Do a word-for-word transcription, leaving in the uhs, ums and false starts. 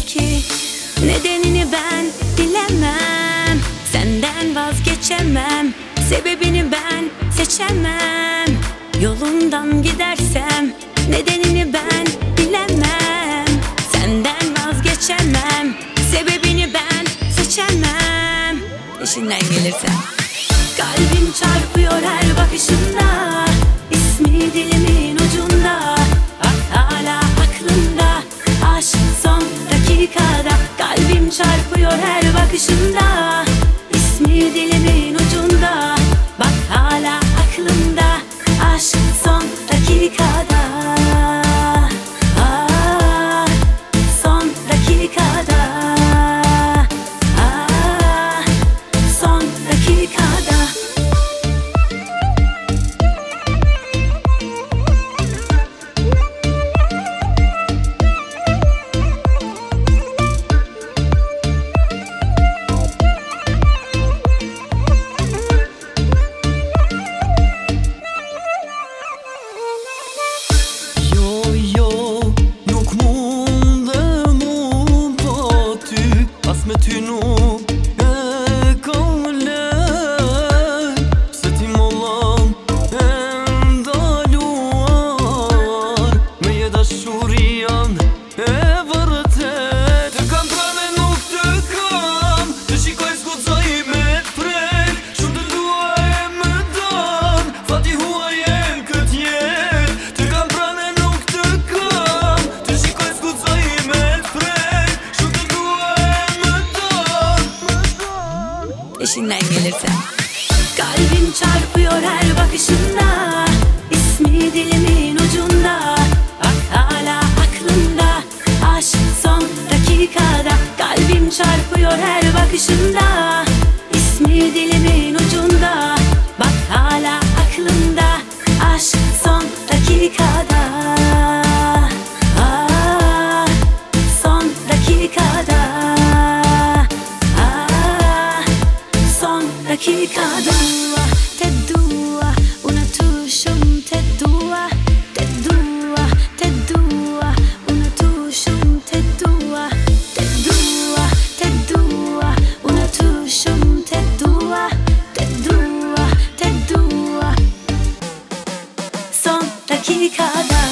ki nedenini ben bilemem. Senden vazgeçemem, sebebini ben seçemem. Yolundan gidersem nedenini ben bilemem. Senden vazgeçemem, sebebini ben seçemem. İşinden gelirse. Kalbim çarpıyor her bakışında, ismi dilimin ucunda. Bak hala aklımda, aşk son dakikada. Kalbim çarpıyor her bakışında, ismi dilimin ucunda. Bak hala aklımda, aşk son dakikada. Ah, son dakikada. Ah, son dakikada. Metinu e kavlen Setim olan endaluar Meye da shurian e vërtet Të kam prane nuk të kam Të shikoj s'guxoj me prek Shumë të dua e më dan Fati huaj e kët jet Të kam prane nuk të kam Të shikoj s'guxoj me prek Shumë të dua e më İşinden gelirse. Kalbim çarpıyor her bakışında, ismi dilimin ucunda. Bak hala aklımda, aşk son dakikada. Kalbim çarpıyor her bakışında, ismi dilimin ucunda. Bak hala aklımda, aşk son dakikada. Ah, son dakikada. Dakikada te dua, una tushum te dua, te dua, te dua, una tushum te dua, te dua, te dua, una tushum te dua, te dua, te dua, son dakikada.